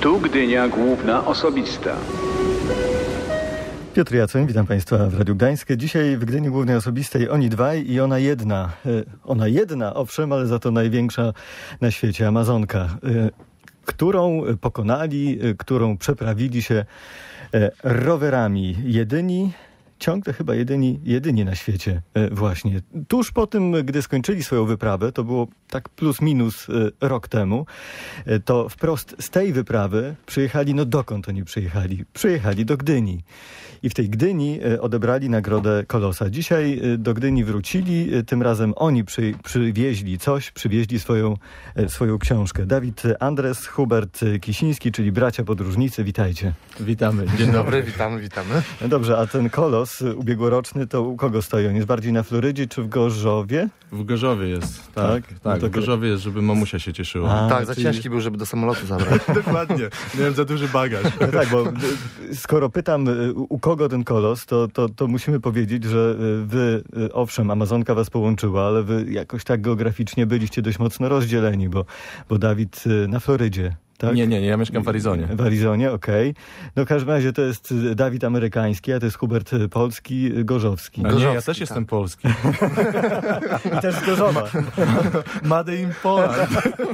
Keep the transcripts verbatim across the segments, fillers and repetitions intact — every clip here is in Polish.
Tu Gdynia Główna Osobista. Piotr Jacoń, witam Państwa w Radiu Gdańskie. Dzisiaj w Gdyni Głównej Osobistej oni dwaj i ona jedna. Ona jedna, owszem, ale za to największa na świecie, Amazonka, którą pokonali, którą przeprawili się rowerami. Jedyni, ciągle chyba jedyni, jedyni na świecie właśnie. Tuż po tym, gdy skończyli swoją wyprawę, to było tak plus minus rok temu, to wprost z tej wyprawy przyjechali, no dokąd oni przyjechali? Przyjechali do Gdyni. I w tej Gdyni odebrali nagrodę Kolosa. Dzisiaj do Gdyni wrócili, tym razem oni przy, przywieźli coś, przywieźli swoją, swoją książkę. Dawid Andres, Hubert Kisiński, czyli bracia podróżnicy, witajcie. Witamy. Dzień dobry, witamy, witamy. No dobrze, a ten Kolos ubiegłoroczny, to u kogo stoi? On jest bardziej na Florydzie czy w Gorzowie? W Gorzowie jest, tak. Tak? tak No w Gorzowie jest, żeby mamusia się cieszyła. A, tak, za czyli... ciężki był, żeby do samolotu zabrać. Dokładnie. Miałem za duży bagaż. No tak, bo skoro pytam, u kogo ten Kolos, to, to, to musimy powiedzieć, że wy, owszem, Amazonka was połączyła, ale wy jakoś tak geograficznie byliście dość mocno rozdzieleni, bo, bo Dawid na Florydzie. Tak? Nie, nie, nie, ja mieszkam w Arizonie. W Arizonie, okej. Okay. No w każdym razie to jest Dawid amerykański, a to jest Hubert polski, gorzowski. A Gorzowski, nie, ja też tak. jestem polski. I też z Gorzowa. Made in Poland.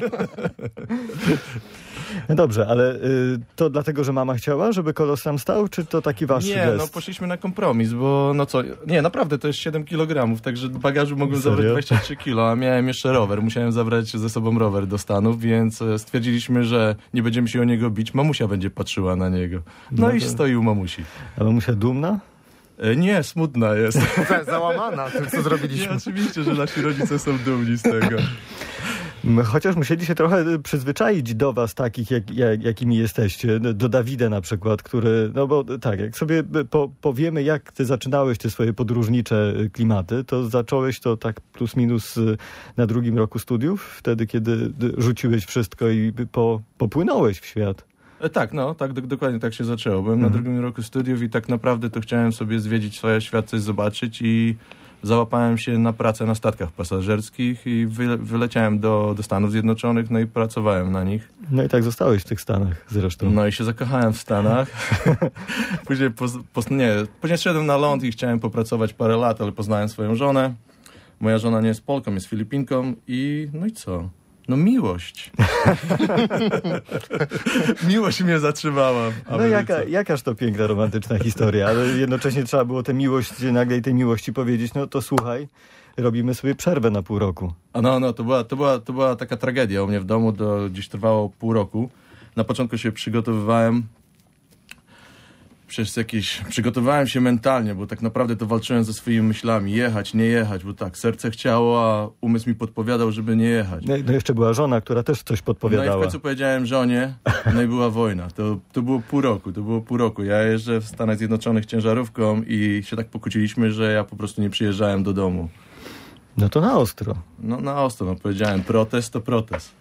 No dobrze, ale y, to dlatego, że mama chciała, żeby Kolos tam stał, czy to taki wasz Nie, gest? no poszliśmy na kompromis, bo no co, nie, naprawdę to jest siedem kilogramów, także bagażu mogłem Serio? zabrać dwadzieścia trzy kilo, a miałem jeszcze rower, musiałem zabrać ze sobą rower do Stanów, więc stwierdziliśmy, że nie będziemy się o niego bić, mamusia będzie patrzyła na niego. No, No i to- stoi u mamusi. A mamusia dumna? E, Nie, smutna jest. Za- Załamana tym, co Nie, zrobiliśmy. oczywiście, że nasi rodzice są dumni z tego. M, Chociaż musieli się trochę przyzwyczaić do was takich, jak, jak, jakimi jesteście. Do Dawida na przykład, który, no bo tak, jak sobie po, powiemy, jak ty zaczynałeś te swoje podróżnicze klimaty, to zacząłeś to tak plus minus na drugim roku studiów, wtedy, kiedy rzuciłeś wszystko i po, popłynąłeś w świat. E, Tak, no, tak, do, dokładnie tak się zaczęło. Byłem Mhm. na drugim roku studiów i tak naprawdę to chciałem sobie zwiedzić swoje świat, coś zobaczyć i załapałem się na pracę na statkach pasażerskich i wyle, wyleciałem do, do Stanów Zjednoczonych, no i pracowałem na nich. No i tak zostałeś w tych Stanach zresztą. No i się zakochałem w Stanach. Później, poz, poz, nie, później szedłem na ląd i chciałem popracować parę lat, ale poznałem swoją żonę. Moja żona nie jest Polką, jest Filipinką i no i co? No miłość. Miłość mnie zatrzymała. w No Ameryce. jaka, jakaż to piękna, romantyczna historia, ale jednocześnie trzeba było tę miłość, nagle tej miłości powiedzieć, no to słuchaj, robimy sobie przerwę na pół roku. A no, no, to była, to, była, to była taka tragedia u mnie w domu, to gdzieś trwało pół roku. Na początku się przygotowywałem przez jakieś, przygotowywałem się mentalnie, bo tak naprawdę to walczyłem ze swoimi myślami, jechać, nie jechać, bo tak, serce chciało, a umysł mi podpowiadał, żeby nie jechać. No, no jeszcze była żona, która też coś No i podpowiadała. w końcu powiedziałem żonie, no i była wojna. To, to było pół roku, to było pół roku. Ja jeżdżę w Stanach Zjednoczonych ciężarówką i się tak pokłóciliśmy, że ja po prostu nie przyjeżdżałem do domu. No to na ostro. No na ostro, no powiedziałem, protest to protest.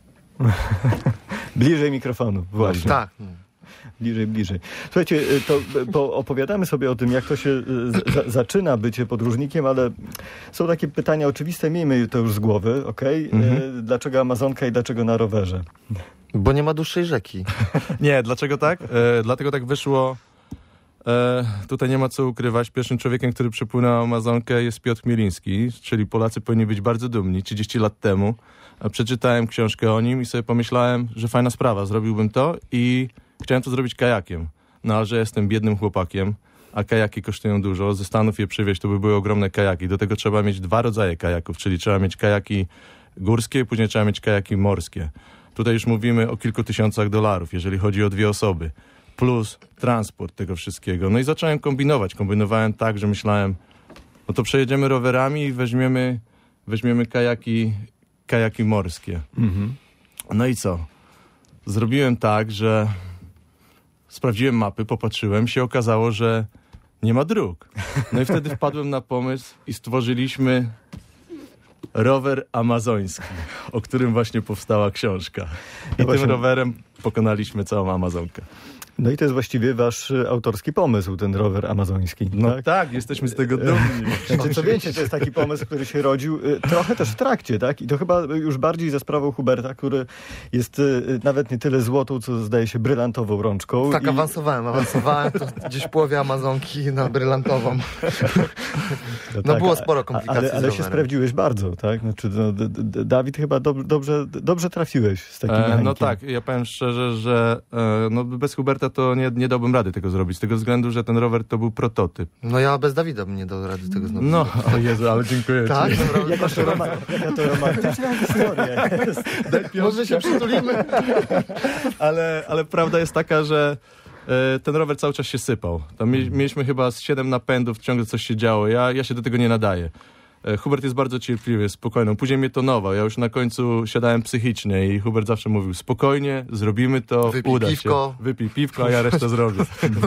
Bliżej mikrofonu, właśnie. Tak. Bliżej, bliżej. Słuchajcie, to bo opowiadamy sobie o tym, jak to się za, zaczyna bycie podróżnikiem, ale są takie pytania oczywiste, miejmy to już z głowy, okej? Mhm. Dlaczego Amazonka i dlaczego na rowerze? Bo nie ma dłuższej rzeki. Nie, dlaczego tak? E, dlatego tak wyszło. E, tutaj nie ma co ukrywać. Pierwszym człowiekiem, który przepłynął Amazonkę, jest Piotr Chmieliński, czyli Polacy powinni być bardzo dumni. trzydzieści lat temu e, przeczytałem książkę o nim i sobie pomyślałem, że fajna sprawa, zrobiłbym to i chciałem to zrobić kajakiem. No, ale że jestem biednym chłopakiem, a kajaki kosztują dużo. Ze Stanów je przywieźć, to by były ogromne kajaki. Do tego trzeba mieć dwa rodzaje kajaków, czyli trzeba mieć kajaki górskie, później trzeba mieć kajaki morskie. Tutaj już mówimy o kilku tysiącach dolarów, jeżeli chodzi o dwie osoby. Plus transport tego wszystkiego. No i zacząłem kombinować. Kombinowałem tak, że myślałem, no to przejedziemy rowerami i weźmiemy, weźmiemy kajaki, kajaki morskie. Mhm. No i co? Zrobiłem tak, że sprawdziłem mapy, popatrzyłem, się okazało, że nie ma dróg. No i wtedy wpadłem na pomysł i stworzyliśmy rower amazoński, o którym właśnie powstała książka. I No właśnie. tym rowerem pokonaliśmy całą Amazonkę. No i to jest właściwie wasz y, autorski pomysł, ten rower amazoński. No tak? tak, jesteśmy z tego dumni. Znaczy, co więcej, to jest taki pomysł, który się rodził y, trochę też w trakcie, tak? I to chyba już bardziej za sprawą Huberta, który jest y, nawet nie tyle złotą, co zdaje się brylantową rączką. Tak, i... awansowałem, awansowałem to gdzieś w połowie Amazonki na brylantową. No, No tak, było sporo komplikacji Ale, z ale się rowerem. sprawdziłeś bardzo, tak? Znaczy, no, D- D- Dawid, chyba dob- dobrze, dobrze trafiłeś z takim E, mechanikiem. no tak, ja powiem szczerze, że e, no bez Huberta to nie, nie dałbym rady tego zrobić, z tego względu, że ten rower to był prototyp. No ja bez Dawida bym nie dał rady tego znowu. No, o Jezu, ale dziękuję Tak? ci. Dobra, Jaka to, roma- jaka to romantyczna historia. może się przytulimy? Ale, ale prawda jest taka, że e, ten rower cały czas się sypał. Tam mie- mieliśmy chyba z siedem napędów, ciągle coś się działo. Ja, ja się do tego nie nadaję. E, Hubert jest bardzo cierpliwy, spokojny. Później mnie tonował. Ja już na końcu siadałem psychicznie i Hubert zawsze mówił: spokojnie, zrobimy to, Wypij uda piwko. się. Wypij piwko, a ja resztę zrobię.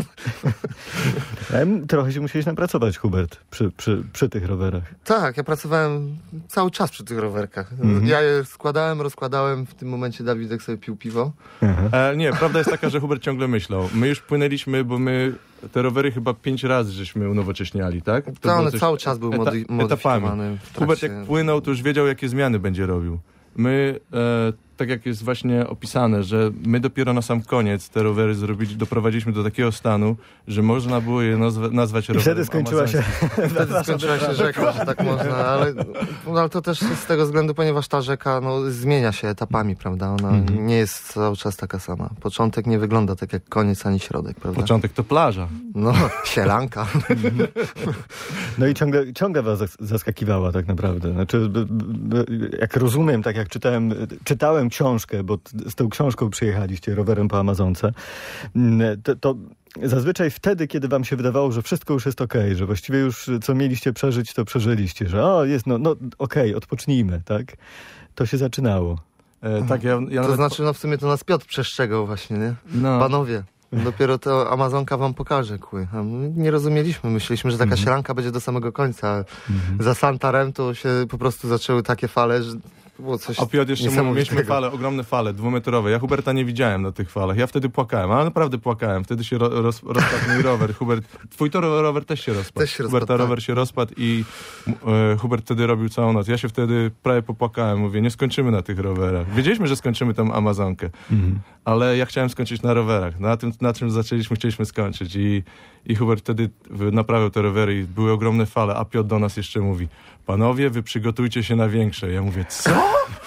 Em, Trochę się musiałeś napracować, Hubert, przy, przy, przy tych rowerach. Tak, ja pracowałem cały czas przy tych rowerkach. Mhm. Ja je składałem, rozkładałem. W tym momencie Dawidek sobie pił piwo. E, nie, prawda jest taka, że Hubert ciągle myślał. My już płynęliśmy, bo my te rowery chyba pięć razy żeśmy unowocześniali, tak? To To było one coś- cały czas był eta- mody- etapami. modyfikowany. w Hubert trakcie- jak płynął, to już wiedział, jakie zmiany będzie robił. My, e, tak jak jest właśnie opisane, że my dopiero na sam koniec te rowery zrobili, doprowadziliśmy do takiego stanu, że można było je nazwa, nazwać I rowerem wtedy skończyła się... Wtedy skończyła się rzeka, że tak można, ale, no, ale to też z tego względu, ponieważ ta rzeka no, zmienia się etapami, prawda? Ona Mhm. nie jest cały czas taka sama. Początek nie wygląda tak jak koniec ani środek, prawda? Początek to plaża. No, sielanka. No i ciągle, ciągle was zas- zaskakiwała tak naprawdę. Znaczy, b, b, jak rozumiem, tak jak czytałem, czytałem książkę, bo t- z tą książką przyjechaliście rowerem po Amazonce, mm, to, to zazwyczaj wtedy, kiedy wam się wydawało, że wszystko już jest okej, że właściwie już co mieliście przeżyć, to przeżyliście, że o, jest, no, no okej, odpocznijmy, tak? To się zaczynało. E, tak, ja, ja To nawet, znaczy, no w sumie to nas Piotr przestrzegał właśnie, nie? no, Panowie, dopiero to Amazonka wam pokaże kły. A my nie rozumieliśmy, myśleliśmy, że taka Mhm. sielanka będzie do samego końca. A za Santarem to się po prostu zaczęły takie fale, że to było coś a Piotr jeszcze mówił, niesamowitego. mieliśmy fale, ogromne fale, dwumetrowe. Ja Huberta nie widziałem na tych falach. Ja wtedy płakałem, ale naprawdę płakałem. Wtedy się ro, roz, rozpadł mój rower. Hubert, twój to ro- rower też się rozpadł. Też się rozpadł, Huberta tak. rower się rozpadł i e, Hubert wtedy robił całą noc. Ja się wtedy prawie popłakałem. Mówię, nie skończymy na tych rowerach. Wiedzieliśmy, że skończymy tą Amazonkę, Mhm. ale ja chciałem skończyć na rowerach. Na tym, na czym zaczęliśmy, chcieliśmy skończyć. I, i Hubert wtedy w- naprawiał te rowery i były ogromne fale, a Piotr do nas jeszcze mówi: panowie, wy przygotujcie się na większe. Ja mówię, co?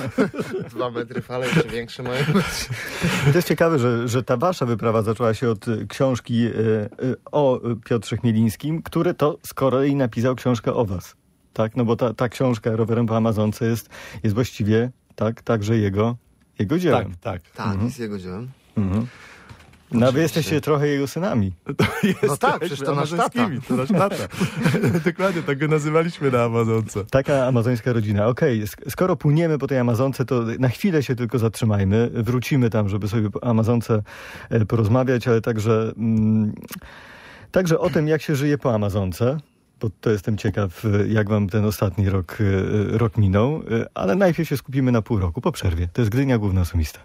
Dwa metry fale, jeszcze większe mają być. I to jest ciekawe, że, że ta wasza wyprawa zaczęła się od y, książki y, y, o y, Piotrze Chmielińskim, który to z kolei napisał książkę o was. Tak? No bo ta, ta książka Rowerem po Amazonce jest, jest właściwie tak, także jego, jego dziełem. Tak, tak. Tak, jest jego dziełem. Mhm. No a wy Oczywiście. jesteście trochę jego synami. No tak, przecież to nasz tata. To nasz tata. Dokładnie, tak go nazywaliśmy na Amazonce. Taka amazońska rodzina. Okej, sk- skoro płyniemy po tej Amazonce, to na chwilę się tylko zatrzymajmy. Wrócimy tam, żeby sobie po Amazonce e, porozmawiać, ale także, mm, także o tym, jak się żyje po Amazonce. Bo to jestem ciekaw, e, jak wam ten ostatni rok, e, rok minął. E, Ale najpierw się skupimy na pół roku, po przerwie. To jest Gdynia Główna Osobista.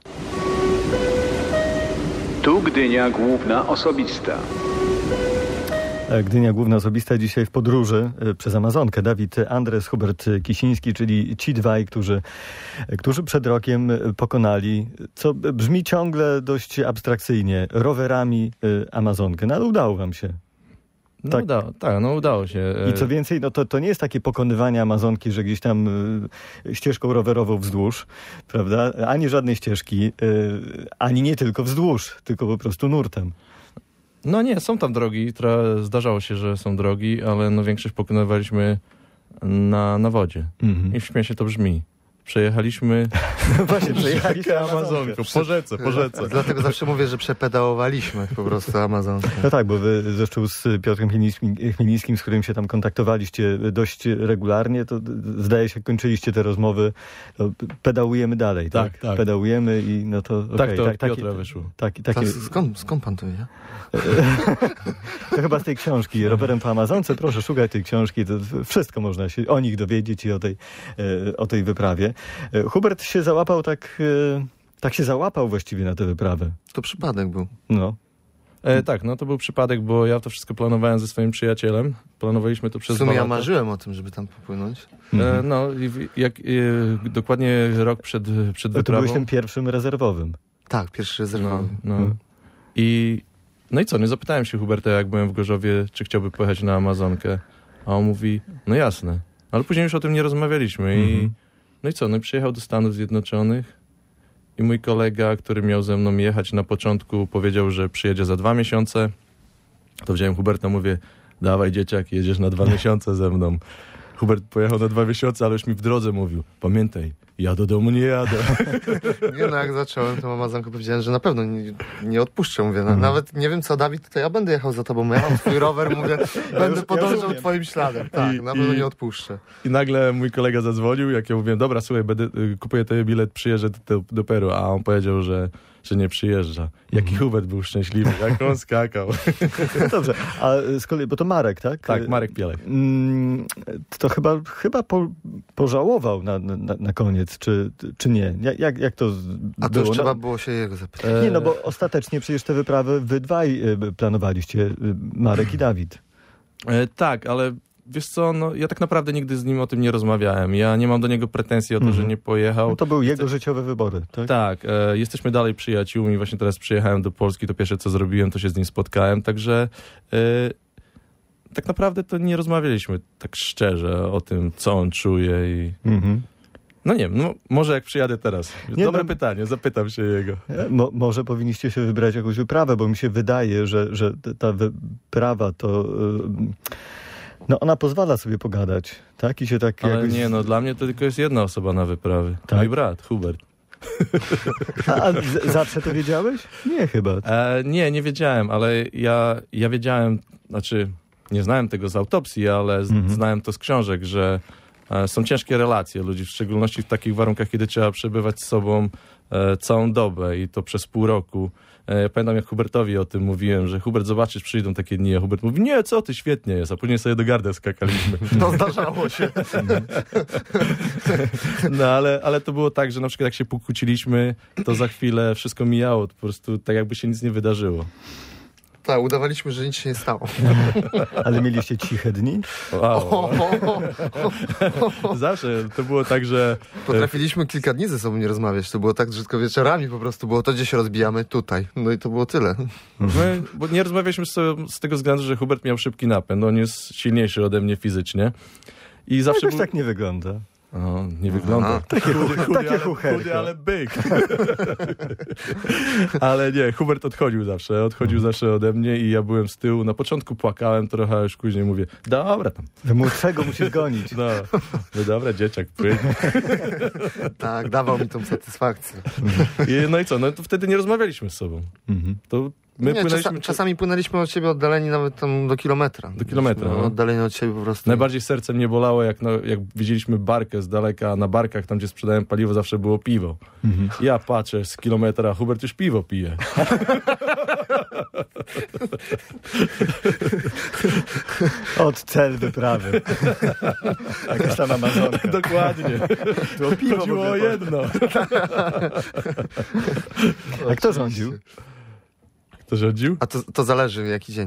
Tu Gdynia Główna Osobista. Gdynia Główna Osobista dzisiaj w podróży e, przez Amazonkę. Dawid Andres, Hubert Kisiński, czyli ci dwaj, którzy, którzy przed rokiem pokonali, co brzmi ciągle dość abstrakcyjnie, rowerami e, Amazonkę. No ale udało wam się. No Tak. udało, tak, no udało się. I co więcej, no to, to nie jest takie pokonywanie Amazonki, że gdzieś tam e, ścieżką rowerową wzdłuż, prawda? Ani żadnej ścieżki, e, ani nie tylko wzdłuż, tylko po prostu nurtem. No nie, są tam drogi, tra- zdarzało się, że są drogi, ale no większość pokonywaliśmy na, na wodzie. Mhm. I śmiesznie to brzmi. Przejechaliśmy Właśnie, przejechaliśmy Amazonkę. Amazonką, po rzece, po rzece. Dlatego zawsze mówię, że przepedałowaliśmy po prostu Amazonkę. No tak, bo wy zresztą z Piotrem Chmielińskim, Chmielińskim, z którym się tam kontaktowaliście dość regularnie, to zdaje się, kończyliście te rozmowy, to pedałujemy dalej, tak? Tak, tak. Pedałujemy i no to Tak okej, to od takie- Piotra wyszło. Tak, To takie, skąd, skąd pan to wie? to chyba z tej książki, Rowerem po Amazonce, proszę szukać tej książki, to wszystko można się o nich dowiedzieć i o tej, e, o tej wyprawie. E, Hubert się załapał tak, e, tak się załapał właściwie na tę wyprawę. To przypadek był. No. E, tak, no to był przypadek, bo ja to wszystko planowałem ze swoim przyjacielem. Planowaliśmy to przez W sumie dwa ja lata. marzyłem o tym, żeby tam popłynąć. E, no i w- jak, e, dokładnie rok przed, przed To wyprawą. byłeś tym pierwszym rezerwowym. Tak, pierwszy No, rezerwowy. no. Mhm. I, no i co, no zapytałem się Huberta, jak byłem w Gorzowie, czy chciałby pojechać na Amazonkę. A on mówi, no jasne. Ale później już o tym nie rozmawialiśmy. I, Mhm. no i co, no i przyjechał do Stanów Zjednoczonych i mój kolega, który miał ze mną jechać na początku, powiedział, że przyjedzie za dwa miesiące. To wziąłem Huberta, mówię, dawaj dzieciak, jedziesz na dwa miesiące ze mną. Hubert pojechał na dwa miesiące, ale już mi w drodze mówił, pamiętaj, ja do domu nie jadę. Nie no, jak zacząłem tą Amazonkę, powiedziałem, że na pewno nie, nie odpuszczę. Mówię, Mhm. na, nawet nie wiem co, Dawid, to ja będę jechał za tobą. Ja mam swój rower, mówię, będę już- podążał ja rozumiem. twoim śladem. Tak, I- na pewno i- nie odpuszczę. I nagle mój kolega zadzwonił, jak ja mówiłem, dobra, słuchaj, będę, y, kupuję ten bilet, przyjeżdżę do, do Peru, a on powiedział, że, że nie przyjeżdża. Jaki Hubert był szczęśliwy, jak on skakał. No dobrze, a z kolei, bo to Marek, tak? Tak, Marek Pielek. Mm, To chyba, chyba po, pożałował na, na, na koniec, czy, czy nie? Jak, jak, jak to z- A to było? już trzeba No, było się jego zapytać. E, nie, no bo ostatecznie przecież te wyprawy wy dwaj y, planowaliście, y, Marek i Dawid. E, tak, ale wiesz co, no, ja tak naprawdę nigdy z nim o tym nie rozmawiałem. Ja nie mam do niego pretensji o to, Mhm. że nie pojechał. No to były jego życiowe wybory, tak? Tak, e, jesteśmy dalej przyjaciółmi. Właśnie teraz przyjechałem do Polski, to pierwsze co zrobiłem, to się z nim spotkałem, także e, tak naprawdę to nie rozmawialiśmy tak szczerze o tym, co on czuje i... Mhm. No nie wiem, no, może jak przyjadę teraz. Nie, Dobre no- pytanie, zapytam się jego. E, Mo, może powinniście się wybrać jakąś wyprawę, bo mi się wydaje, że, że t- ta wyprawa to... y, No ona pozwala sobie pogadać, tak? I się tak Ale jakoś... nie, no dla mnie to tylko jest jedna osoba na wyprawy. Tak? Mój brat, Hubert. A, a z, zawsze to wiedziałeś? Nie, chyba. E, nie, nie wiedziałem, ale ja, ja wiedziałem, znaczy nie znałem tego z autopsji, ale z, Mhm. znałem to z książek, że e, są ciężkie relacje ludzi, w szczególności w takich warunkach, kiedy trzeba przebywać z sobą e, całą dobę i to przez pół roku. E, ja pamiętam, jak Hubertowi o tym mówiłem, że Hubert, zobaczysz, przyjdą takie dni, a Hubert mówi, nie, co ty, świetnie jest, a później sobie do gardeł skakaliśmy. No zdarzało się. No ale, ale to było tak, że na przykład jak się pokłóciliśmy, to za chwilę wszystko mijało, po prostu tak jakby się nic nie wydarzyło. Tak, udawaliśmy, że nic się nie stało. Ale mieliście ciche dni? Wow. Zawsze to było tak, że Potrafiliśmy kilka dni ze sobą nie rozmawiać. To było tak, że tylko wieczorami po prostu było to, gdzie się rozbijamy, tutaj. No i to było tyle. my, bo nie rozmawialiśmy z, z tego względu, że Hubert miał szybki napęd, on jest silniejszy ode mnie fizycznie. I Zawsze zawsze jakoś był... tak nie wygląda. O, nie wygląda. Aha. Takie, Chudy, chudy, takie ale, chucherko. chudy, ale byk. Ale nie, Hubert odchodził zawsze, odchodził zawsze ode mnie i ja byłem z tyłu. Na początku płakałem trochę, a już później mówię, dobra tam, Młodszego musisz gonić. no, no dobra, dzieciak, płyń. Tak, dawał mi tą satysfakcję. I, no i co, no to wtedy nie rozmawialiśmy z sobą. Mhm. To my nie, płynęliśmy... czasa, czasami płynęliśmy od siebie oddaleni nawet tam do kilometra. Do kilometra, No, no. oddaleni od siebie po prostu. Najbardziej serce mnie bolało, jak, no, jak widzieliśmy barkę z daleka, a na barkach, tam gdzie sprzedałem paliwo, zawsze było piwo. Mhm. Ja patrzę z kilometra, a Hubert już piwo pije. Od cel wyprawy. Jakaś tam Amazonka. Dokładnie. To piwo Chodziło w o ogóle. jedno. A kto rządził? Kto rządził? A to, to zależy jaki dzień.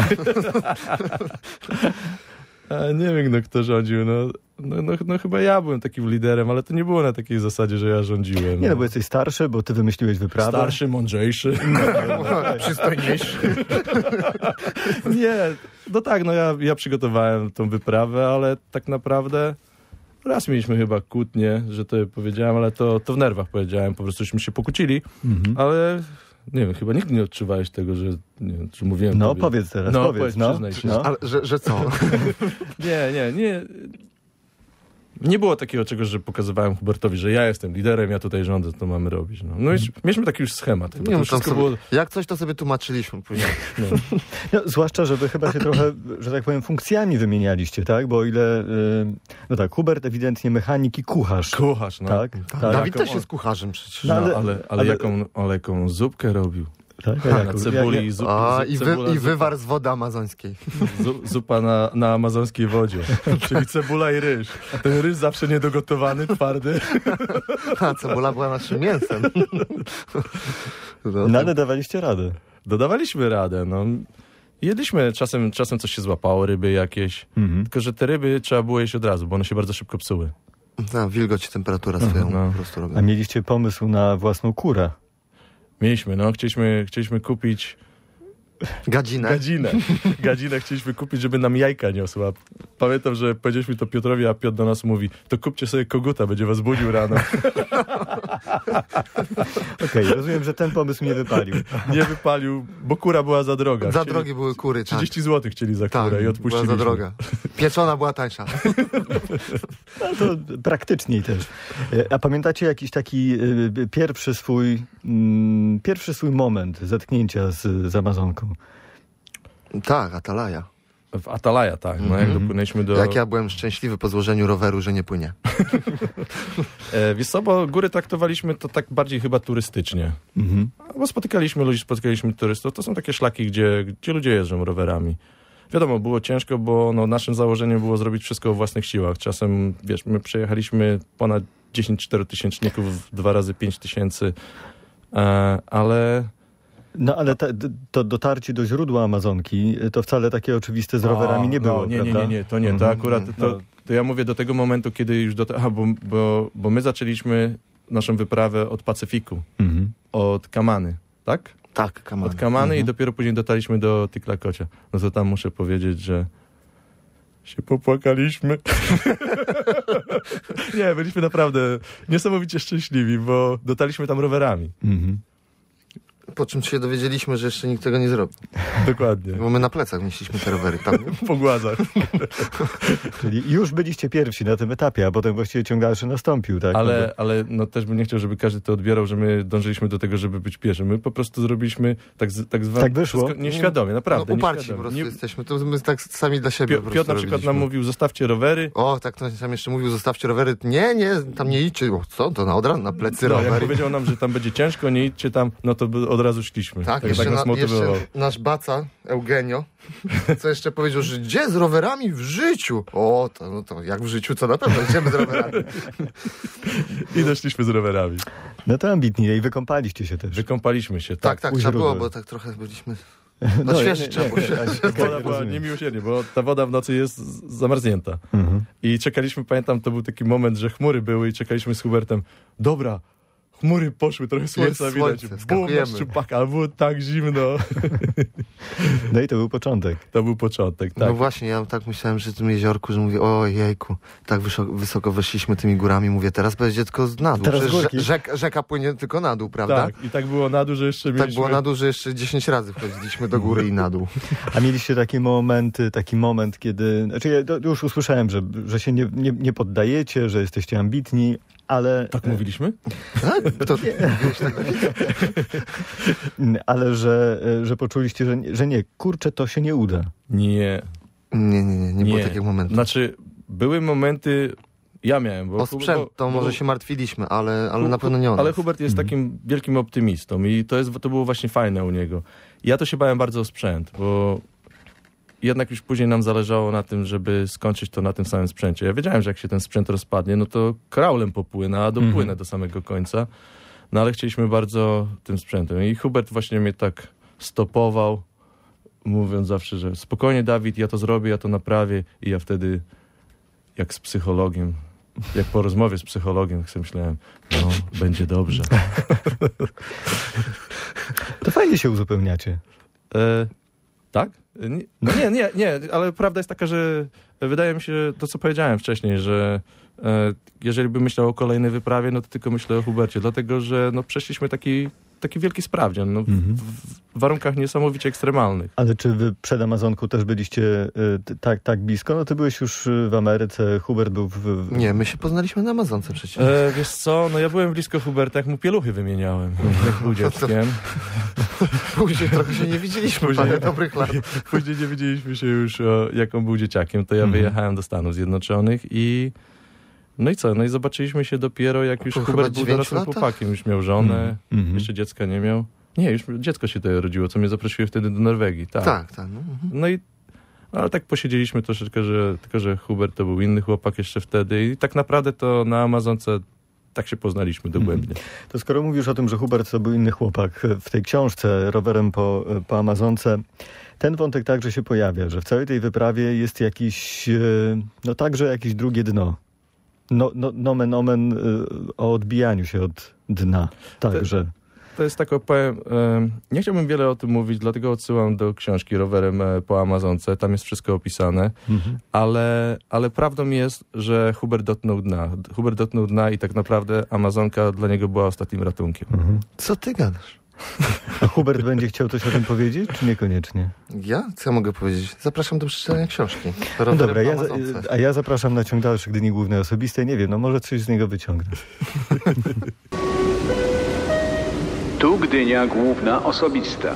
A nie wiem, no, kto rządził. No, no, no, no chyba ja byłem takim liderem, ale to nie było na takiej zasadzie, że ja rządziłem. Nie, no bo jesteś starszy, bo ty wymyśliłeś wyprawę. Starszy, mądrzejszy. Przystojniejszy. Nie, no tak, no ja, ja przygotowałem tą wyprawę, ale tak naprawdę raz mieliśmy chyba kłótnię, że to powiedziałem, ale to, to w nerwach powiedziałem, po prostuśmy się pokłócili, Mhm. ale nie wiem, chyba nigdy nie odczuwałeś tego, że, nie wiem, czy mówiłem No tobie. powiedz teraz, No, powiedz. powiedz, No, przyznaj się. no. Ale że, że co? Nie, nie, nie. Nie było takiego czegoś, że pokazywałem Hubertowi, że ja jestem liderem, ja tutaj rządzę, to mamy robić. No, no i mieliśmy taki już schemat. Chyba. Nie, To no, tam wszystko sobie, było... Jak coś, to sobie tłumaczyliśmy później. No. No, zwłaszcza, że wy chyba się trochę, że tak powiem, funkcjami wymienialiście, tak? Bo o ile, y, no tak, Hubert ewidentnie mechanik i kucharz. Kucharz, no. Tak, tak. Dawid jaką też on- jest kucharzem przecież. No, No, ale- ale, ale, ale- jaką, ale jaką zupkę robił. tak? Na Jak- cebuli jak- i zup, A, zup, i, wy, cebula, I zupa. wywar z wody amazońskiej. Zu, zupa na, na amazonskiej wodzie, czyli cebula i ryż. Ten ryż zawsze niedogotowany, twardy. A cebula była naszym mięsem. No, No ale dawaliście radę. no dawaliśmy radę, no. Jedliśmy, czasem, czasem coś się złapało, ryby jakieś, Mhm. tylko że te ryby trzeba było jeść od razu, bo one się bardzo szybko psuły. No, wilgoć i temperatura swoją no. po prostu robią. A mieliście pomysł na własną kurę? Mieliśmy, no, chcieliśmy, chcieliśmy kupić Gadzinę. gadzinę. Gadzinę chcieliśmy kupić, żeby nam jajka niosła. Pamiętam, że powiedzieliśmy to Piotrowi, a Piotr do nas mówi, to kupcie sobie koguta, będzie was budził rano. Okej, okay, rozumiem, że ten pomysł nie wypalił. Nie wypalił, bo kura była za droga. Za Chcieli, drogie były kury, tak. trzydzieści złotych chcieli za Tak, kurę i była odpuściliśmy. za droga. Pieczona była tańsza. No to praktyczniej też. E, A pamiętacie jakiś taki y, pierwszy swój mm, pierwszy swój moment zetknięcia z, z Amazonką? Tak, Atalaja. W Atalaja, tak. No, jak dopłynęliśmy do... Jak ja byłem szczęśliwy po złożeniu roweru, że nie płynie. E, wiesz co, bo góry traktowaliśmy to tak bardziej chyba turystycznie. Mhm. Bo spotykaliśmy ludzi, spotykaliśmy turystów. To są takie szlaki, gdzie, gdzie ludzie jeżdżą rowerami. Wiadomo, było ciężko, bo no, naszym założeniem było zrobić wszystko o własnych siłach. Czasem, wiesz, my przejechaliśmy ponad dziesięć czterotysięczników, dwa razy pięć tysięcy, e, ale... No ale te, to dotarcie do źródła Amazonki to wcale takie oczywiste z rowerami nie było, no, nie, prawda? nie, nie, nie, to nie. To Mhm. akurat, to, to ja mówię do tego momentu, kiedy już do... Aha, bo, bo, bo my zaczęliśmy naszą wyprawę od Pacyfiku, Mhm. od Kamany, tak? Tak, kamany. Od Kamany Mhm. i dopiero później dotarliśmy do Tiklakocia. No to tam muszę powiedzieć, że się popłakaliśmy. Nie, byliśmy naprawdę niesamowicie szczęśliwi, bo dotarliśmy tam rowerami. Mhm. Po czym się dowiedzieliśmy, że jeszcze nikt tego nie zrobił. Dokładnie. Bo my na plecach nieśliśmy te rowery tam. Po głazach. Czyli już byliście pierwsi na tym etapie, a potem właściwie ciąg dalszy nastąpił, tak? Ale, ale no też bym nie chciał, żeby każdy to odbierał, że my dążyliśmy do tego, żeby być pierwszy. My po prostu zrobiliśmy tak, z- tak zwane... Tak wyszło? wszystko Nieświadomie, naprawdę. No, uparci po nieświadomie. prostu Nie- jesteśmy. To my tak sami dla siebie Pio- po prostu Piotr na przykład robiliśmy. nam mówił, zostawcie rowery. O, tak, to tam jeszcze mówił, zostawcie rowery. Nie, nie, tam nie idźcie. O, co, to na odra, na plecy No, jak rowery. powiedział nam, że tam będzie ciężko, nie idźcie tam, no to by od razu szliśmy. Tak, tak, jeszcze, tak nas na, motywował. jeszcze nasz baca, Eugenio, co jeszcze powiedział, że gdzie z rowerami w życiu? O, to, no to jak w życiu, to na pewno idziemy z rowerami. I doszliśmy z rowerami. No to ambitnie i wykąpaliście się też. Wykąpaliśmy się. Tak, tak, u trzeba było, źródła. bo tak trochę byliśmy... No, No świeży nie, trzeba nie, było się. nie, Woda była rozumiem. niemiłosiernie, bo ta woda w nocy jest z- zamarznięta. Mhm. I czekaliśmy, pamiętam, to był taki moment, że chmury były i czekaliśmy z Hubertem. Dobra, chmury poszły, trochę słońca Jest widać. słońce, Bum, na skakujemy. szczupaka, ale było tak zimno. No i to był początek. To był początek, tak. No właśnie, ja tak myślałem, że w tym jeziorku, że mówię, o jejku, tak wysoko, wysoko weszliśmy tymi górami, mówię, teraz będzie tylko na dół. Teraz Przecież górki. rzek, rzeka płynie tylko na dół, prawda? Tak, i tak było na dół, że jeszcze Tak mieliśmy... było na dół, że jeszcze dziesięć razy wchodziliśmy do góry i na dół. A mieliście takie momenty, taki moment, kiedy... Znaczy ja to już usłyszałem, że, że się nie, nie, nie poddajecie, że jesteście ambitni, ale... Tak mówiliśmy? Tak? To, Ale że, że poczuliście, że, nie- że nie, kurczę, to się nie uda. Nie. nie, nie, nie, nie było takiego momentu. Znaczy, były momenty... Ja miałem, bo... O sprzęt bo- to bo- może się martwiliśmy, ale, ale Hu- na pewno nie on. Ale Hubert jest takim wielkim optymistą i to, jest, to było właśnie fajne u niego. Ja to się bałem bardzo o sprzęt, bo jednak już później nam zależało na tym, żeby skończyć to na tym samym sprzęcie. Ja wiedziałem, że jak się ten sprzęt rozpadnie, no to kraulem popłynę, a dopłynę Mhm. do samego końca. No ale chcieliśmy bardzo tym sprzętem. I Hubert właśnie mnie tak stopował, mówiąc zawsze, że spokojnie Dawid, ja to zrobię, ja to naprawię. I ja wtedy, jak z psychologiem, jak po rozmowie z psychologiem, sobie myślałem, no, będzie dobrze. To fajnie się uzupełniacie. E, tak? Nie, no nie, nie, nie, ale prawda jest taka, że wydaje mi się, to co powiedziałem wcześniej, że e, jeżeli bym myślał o kolejnej wyprawie, no to tylko myślę o Hubercie, dlatego że no, przeszliśmy taki, taki wielki sprawdzian, no, w, Mhm. w warunkach niesamowicie ekstremalnych. Ale czy wy przed Amazonką też byliście y, t- tak, tak blisko? No ty byłeś już y, w Ameryce, Hubert był w... w... Nie, my się poznaliśmy na Amazonce przecież. E, wiesz co, no ja byłem blisko Huberta, jak mu pieluchy wymieniałem, jak był dzieckiem. Później trochę się nie widzieliśmy, Później- parę dobrych lat. Później nie widzieliśmy się już, o, jak on był dzieciakiem, to ja Mhm. wyjechałem do Stanów Zjednoczonych i no i co, no i zobaczyliśmy się dopiero, jak już Po chyba Hubert był dziewięciu dorosłym latach? chłopakiem, już miał żonę, Mhm. jeszcze dziecka nie miał. Nie, już dziecko się tutaj rodziło, co mnie zaprosiły wtedy do Norwegii, tak. Tak, tak. No. mhm. No i ale tak posiedzieliśmy troszeczkę, że tylko, że Hubert to był inny chłopak jeszcze wtedy i tak naprawdę to na Amazonce tak się poznaliśmy dogłębnie. To skoro mówisz o tym, że Hubert to był inny chłopak, w tej książce Rowerem po, po Amazonce, ten wątek także się pojawia, że w całej tej wyprawie jest jakiś, no także jakieś drugie dno. No, no, nomen omen o odbijaniu się od dna. Także. To jest tak, opowiem, nie chciałbym wiele o tym mówić, dlatego odsyłam do książki Rowerem po Amazonce, tam jest wszystko opisane, mhm. ale, ale prawdą jest, że Hubert dotknął dna. Hubert dotknął dna i tak naprawdę Amazonka dla niego była ostatnim ratunkiem. Mhm. Co ty gadasz? A Hubert będzie chciał coś o tym powiedzieć, czy niekoniecznie? Ja? Co ja mogę powiedzieć? Zapraszam do przeczytania książki. No dobra, ja, a ja zapraszam na ciąg dalszy Gdyni Głównej Osobistej. Nie wiem, no może coś z niego wyciągnę. Tu Gdynia Główna Osobista.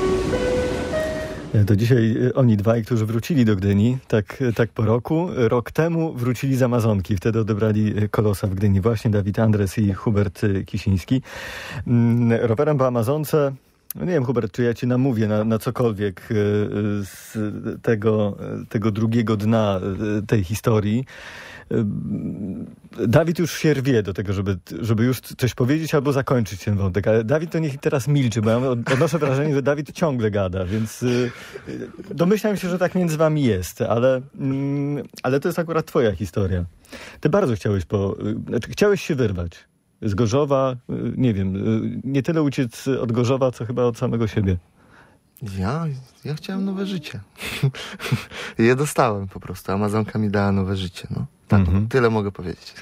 To dzisiaj oni dwaj, którzy wrócili do Gdyni, tak, tak po roku. Rok temu wrócili z Amazonki. Wtedy odebrali Kolosa w Gdyni. Właśnie Dawid Andres i Hubert Kisiński. Rowerem po Amazonce. No nie wiem, Hubert, czy ja ci namówię na, na cokolwiek z tego, tego drugiego dna tej historii. Dawid już się rwie do tego, żeby, żeby już coś powiedzieć albo zakończyć ten wątek, ale Dawid to niech teraz milczy, bo ja odnoszę wrażenie, że Dawid ciągle gada, więc domyślam się, że tak między wami jest, ale, ale to jest akurat twoja historia. Ty bardzo chciałeś po, znaczy chciałeś się wyrwać z Gorzowa, nie wiem, nie tyle uciec od Gorzowa, co chyba od samego siebie. Ja? Ja chciałem nowe życie. Je dostałem po prostu. Amazonka mi dała nowe życie. No. Tak, mhm. Tyle mogę powiedzieć.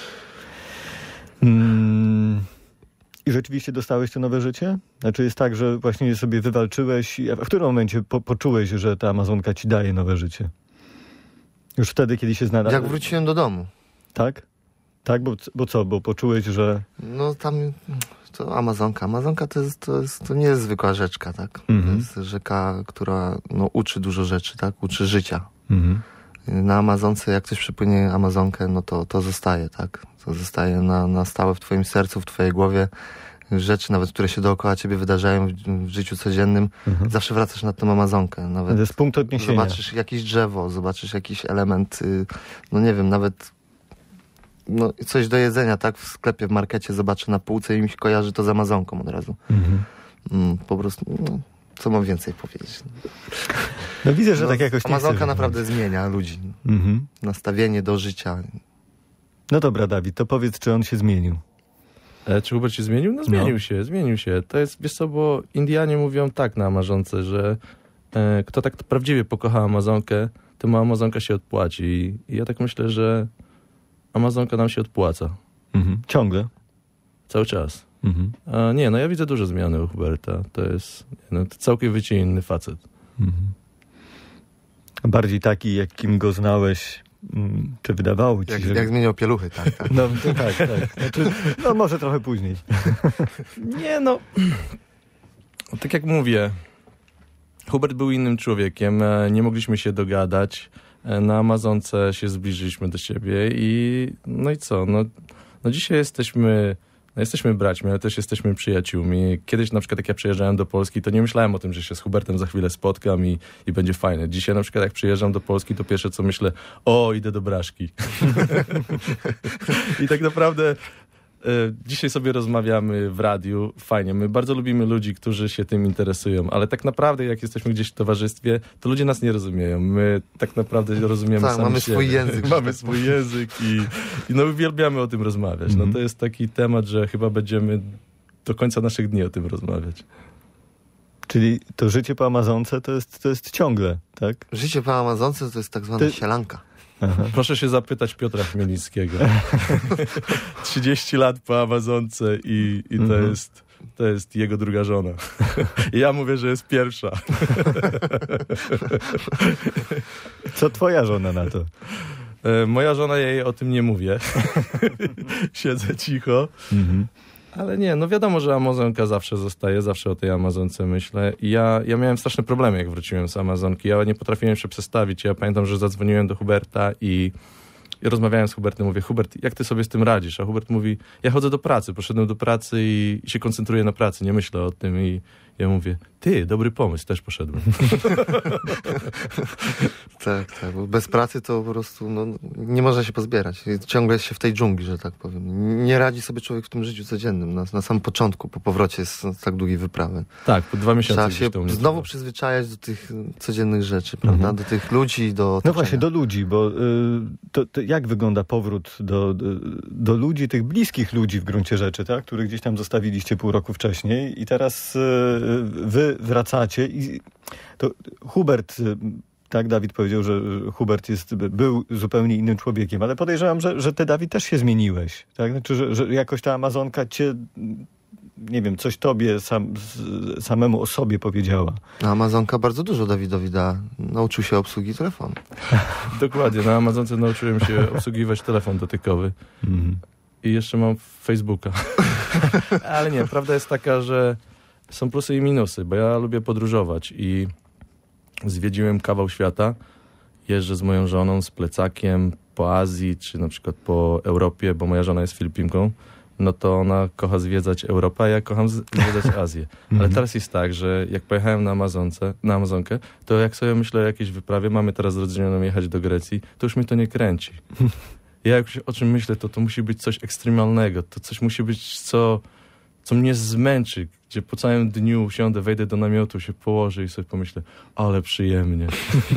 Mm. I rzeczywiście dostałeś to nowe życie? Znaczy jest tak, że właśnie je sobie wywalczyłeś. A w którym momencie po, poczułeś, że ta Amazonka ci daje nowe życie? Już wtedy, kiedy się znalazłeś? Jak wróciłem do domu. Tak? Tak? Bo, bo co? Bo poczułeś, że... No tam... To Amazonka. Amazonka to, jest, to, jest, to nie jest zwykła rzeczka, tak? Mhm. To jest rzeka, która no, uczy dużo rzeczy, tak? Uczy życia. Mhm. Na Amazonce, jak ktoś przypłynie Amazonkę, no to, to zostaje, tak? To zostaje na, na stałe w twoim sercu, w twojej głowie. Rzeczy nawet, które się dookoła ciebie wydarzają w, w życiu codziennym, mhm. zawsze wracasz na tą Amazonkę. Nawet to jest punkt odniesienia. Zobaczysz jakieś drzewo, zobaczysz jakiś element, y, no nie wiem, nawet no, coś do jedzenia, tak? W sklepie, w markecie zobaczę na półce i mi się kojarzy to z Amazonką od razu. Mhm. Mm, po prostu, no, co mam więcej powiedzieć? No widzę, że no, tak jakoś... Amazonka naprawdę zmienia ludzi. Mhm. Nastawienie do życia. No dobra, Dawid, to powiedz, czy on się zmienił? E, czy Hubert się zmienił? No zmienił no. się, zmienił się. To jest, wiesz co, bo Indianie mówią tak na Amazonce, że e, kto tak prawdziwie pokocha Amazonkę, to ma Amazonka się odpłaci. I, i ja tak myślę, że Amazonka nam się odpłaca. Mhm. Ciągle? Cały czas. Mhm. A nie, no ja widzę duże zmiany u Huberta. To jest no, to całkowicie inny facet. Mhm. Bardziej taki, jakim go znałeś, czy wydawało ci jak, że... jak zmieniał pieluchy, tak. tak. No to tak, tak. Znaczy, no może trochę później. Nie, no... Tak jak mówię, Hubert był innym człowiekiem. Nie mogliśmy się dogadać. Na Amazonce się zbliżyliśmy do siebie i no i co? No, no dzisiaj jesteśmy... No jesteśmy braćmi, ale też jesteśmy przyjaciółmi. Kiedyś na przykład jak ja przyjeżdżałem do Polski, to nie myślałem o tym, że się z Hubertem za chwilę spotkam i, i będzie fajne. Dzisiaj na przykład jak przyjeżdżam do Polski, to pierwsze co myślę, o, idę do Braszki. I tak naprawdę e, dzisiaj sobie rozmawiamy w radiu, fajnie. My bardzo lubimy ludzi, którzy się tym interesują, ale tak naprawdę jak jesteśmy gdzieś w towarzystwie, to ludzie nas nie rozumieją. My tak naprawdę rozumiemy tak, sami mamy siebie. swój język. Mamy swój język i, i no uwielbiamy o tym rozmawiać. Mm-hmm. No to jest taki temat, że chyba będziemy do końca naszych dni o tym rozmawiać. Czyli to życie po Amazonce to jest, to jest ciągle, tak? Życie po Amazonce to jest tak zwana Ty... sielanka. Aha. Proszę się zapytać Piotra Chmielnickiego. trzydzieści lat po Amazonce i, i to, mm-hmm. jest, to jest jego druga żona. I ja mówię, że jest pierwsza. Co twoja żona na to? E, moja żona, ja jej o tym nie mówię. Siedzę cicho. Mm-hmm. Ale nie, no wiadomo, że Amazonka zawsze zostaje, zawsze o tej Amazonce myślę. I ja, ja miałem straszne problemy, jak wróciłem z Amazonki. Ja nie potrafiłem się przestawić. Ja pamiętam, że zadzwoniłem do Huberta i, i rozmawiałem z Hubertem. Mówię, Hubert, jak ty sobie z tym radzisz? A Hubert mówi, ja chodzę do pracy, poszedłem do pracy i, i się koncentruję na pracy, nie myślę o tym. I ja mówię, Ty, dobry pomysł, też poszedłem. Tak, tak, bo bez pracy to po prostu no, nie można się pozbierać. Ciągle jest się w tej dżungli, że tak powiem. Nie radzi sobie człowiek w tym życiu codziennym, na, na samym początku, po powrocie z, z tak długiej wyprawy. Tak, po dwa miesiące Trzeba gdzieś się to u mnie znowu trwa. przyzwyczajać do tych codziennych rzeczy, prawda? Mhm. Do tych ludzi, do No otoczenia. właśnie, do ludzi, bo y, to, to jak wygląda powrót do, do, do ludzi, tych bliskich ludzi w gruncie rzeczy, tak? Których gdzieś tam zostawiliście pół roku wcześniej i teraz y, wy wracacie i to Hubert, y, tak, Dawid powiedział, że Hubert jest, był zupełnie innym człowiekiem, ale podejrzewam, że, że ty, Dawid, też się zmieniłeś, tak? Znaczy, że, że jakoś ta Amazonka cię, nie wiem, coś tobie sam, samemu o sobie powiedziała. A Amazonka bardzo dużo Dawidowi da. Nauczył się obsługi telefonu. Dokładnie, na Amazonce nauczyłem się obsługiwać telefon dotykowy. Mhm. I jeszcze mam Facebooka. Ale nie, prawda jest taka, że są plusy i minusy, bo ja lubię podróżować i zwiedziłem kawał świata. Jeżdżę z moją żoną, z plecakiem po Azji, czy na przykład po Europie, bo moja żona jest Filipinką. No to ona kocha zwiedzać Europę, a ja kocham zwiedzać Azję. Ale teraz jest tak, że jak pojechałem na Amazonce, na Amazonkę, to jak sobie myślę o jakiejś wyprawie, mamy teraz z rodzinną jechać do Grecji, to już mnie to nie kręci. Ja jak o czym myślę, to to musi być coś ekstremalnego, to coś musi być, co, co mnie zmęczy, gdzie po całym dniu usiądę, wejdę do namiotu, się położę i sobie pomyślę, ale przyjemnie.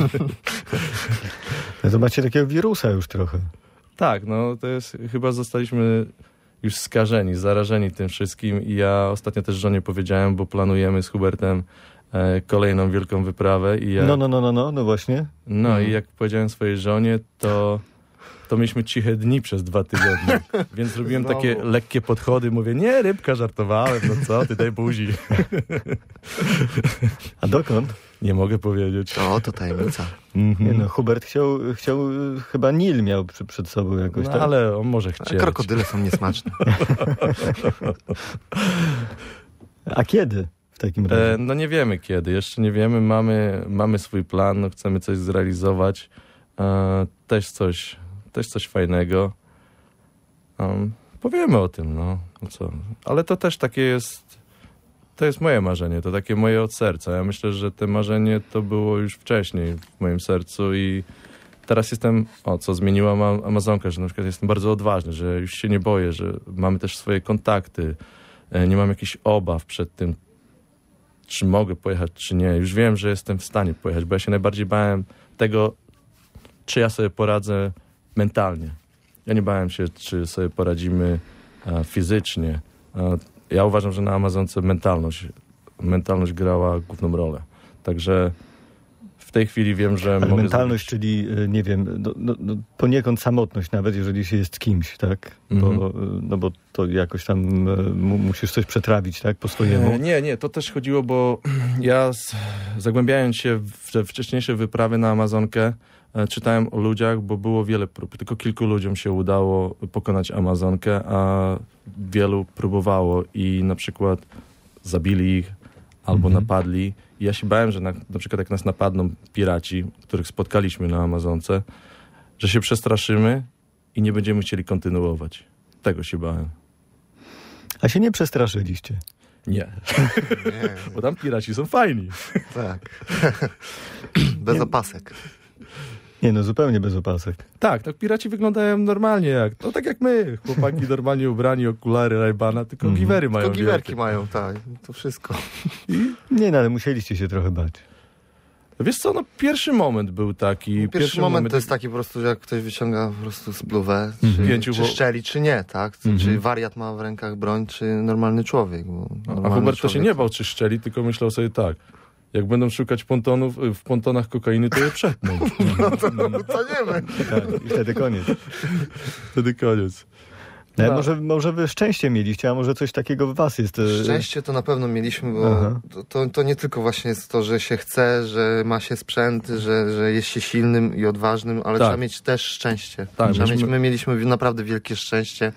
To macie takiego wirusa już trochę. Tak, no to jest, chyba zostaliśmy już skażeni, zarażeni tym wszystkim i ja ostatnio też żonie powiedziałem, bo planujemy z Hubertem e, kolejną wielką wyprawę i ja, No, no, no, no, no, no właśnie. no Mhm. i jak powiedziałem swojej żonie, to to mieliśmy ciche dni przez dwa tygodnie, więc zrobiłem Znowu. takie lekkie podchody, mówię, nie, rybka, żartowałem, no co, ty daj buzi. A dokąd? Nie mogę powiedzieć. O, to tajemnica. Nie no, Hubert chciał, chciał y, chyba Nil miał przy, przed sobą jakoś, No tak? ale on może A chcieć. krokodyle są niesmaczne. A kiedy w takim razie? E, no nie wiemy kiedy, jeszcze nie wiemy, mamy, mamy swój plan, no, chcemy coś zrealizować, e, też coś, też coś fajnego. Um, powiemy o tym, no, no co. Ale to też takie jest, to jest moje marzenie, to takie moje od serca. Ja myślę, że to marzenie to było już wcześniej w moim sercu i teraz jestem, o co zmieniła ma Amazonka, że na przykład jestem bardzo odważny, że już się nie boję, że mamy też swoje kontakty, e, nie mam jakichś obaw przed tym, czy mogę pojechać, czy nie. Już wiem, że jestem w stanie pojechać, bo ja się najbardziej bałem tego, czy ja sobie poradzę mentalnie. Ja nie bałem się, czy sobie poradzimy a, fizycznie. A, ja uważam, że na Amazonce mentalność, mentalność grała główną rolę. Także w tej chwili wiem, że Ale mogę mentalność, czyli y, nie wiem, no, no, no, poniekąd samotność nawet, jeżeli się jest kimś, tak? Mhm. Bo, y, no bo to jakoś tam y, mu, musisz coś przetrawić, tak? Po swojemu. E, Nie, nie, to też chodziło, bo ja z, zagłębiając się w te wcześniejsze wyprawy na Amazonkę, e, czytałem o ludziach, bo było wiele prób. Tylko kilku ludziom się udało pokonać Amazonkę, a wielu próbowało i na przykład zabili ich albo Mhm. napadli. I ja się bałem, że na, na przykład jak nas napadną piraci, których spotkaliśmy na Amazonce, że się przestraszymy i nie będziemy chcieli kontynuować. Tego się bałem. A się nie przestraszyliście. Nie, Nie, bo tam piraci są fajni. tak. Bez opasek. Nie no, zupełnie bez opasek. Tak, tak piraci wyglądają normalnie, jak, no tak jak my, chłopaki normalnie ubrani, okulary Ray-Bana, tylko Mhm. giwery mają. Tylko giwerki wielkie. mają, tak. To wszystko. Nie no, ale musieliście się trochę bać. Wiesz co, no pierwszy moment był taki. Pierwszy, moment to jest taki po prostu, że jak ktoś wyciąga po prostu spluwę, czy, Mhm. Pięciu, czy bo- szczeli, czy nie, tak? Czy Mhm. wariat ma w rękach broń, czy normalny człowiek. Bo A normalny Hubert to się człowiek- nie bał czy szczeli, tylko myślał sobie tak, jak będą szukać pontonów, w pontonach kokainy, to je przetną. No to staniemy. Tak, i wtedy koniec. Wtedy koniec. No, No. może, może wy szczęście mieliście, a może coś takiego w was jest. e, Szczęście to na pewno mieliśmy, bo Aha. to, to, to nie tylko właśnie jest to, że się chce, że ma się sprzęt, że, że jest się silnym i odważnym, ale Tak. trzeba mieć też szczęście. Tak, trzeba myśmy- mieć, my mieliśmy naprawdę wielkie szczęście,